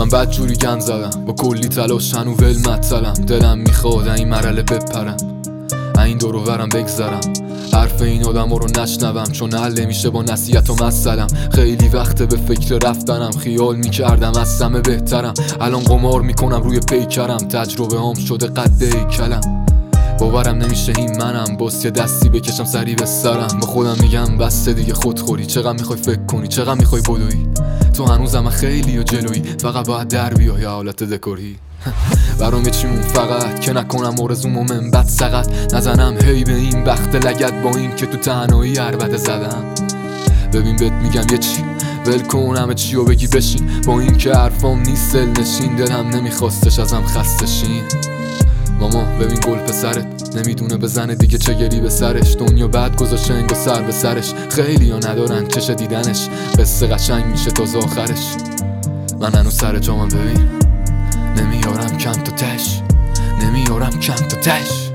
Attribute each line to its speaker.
Speaker 1: من بد جوری گند زدم، با کلی تلاش هنو ول مطلم. دلم میخواد این مرحله بپرم، این دور و برم بگذرم، حرف این آدم رو نشنوم، چون حل میشه با نصیحت و مثلم. خیلی وقته به فکر رفتنم، خیال میکردم از سمه بهترم. الان قمار میکنم روی پیکرم، تجربه هم شده قد هیکلم. باورم نمیشه این منم، باز یه دستی بکشم سری به سرم. با خودم میگم بسته دیگه خودخوری، چقدر میخوای فکر کنی، چقدر میخوای بدوی. تو هنوزم خیلی و جلویی، فقط باید در بیای حالت دکوری. برام چیمون فقط که نکنم آرزومو من بد سقط نزنم هی به این بخت لگد، با این که تو تنهایی عربده زدم. ببین بهت میگم یه چی، ول کن همه چی و بگی بشین، با این که حرفام نیست دل نشین. دلم نمیخواستش ازم خسته شین. ماما ببین گل پسرت نمیدونه بزنه دیگه چه گلی به سرش. دنیا بعد گذاشته انگار سر به سرش، خیلی ها ندارن چش دیدنش، قصه قشنگ میشه تازه آخرش. من هنوز سر جامم ببین، نمیارم کم تا تش، نمیارم کم تا تش.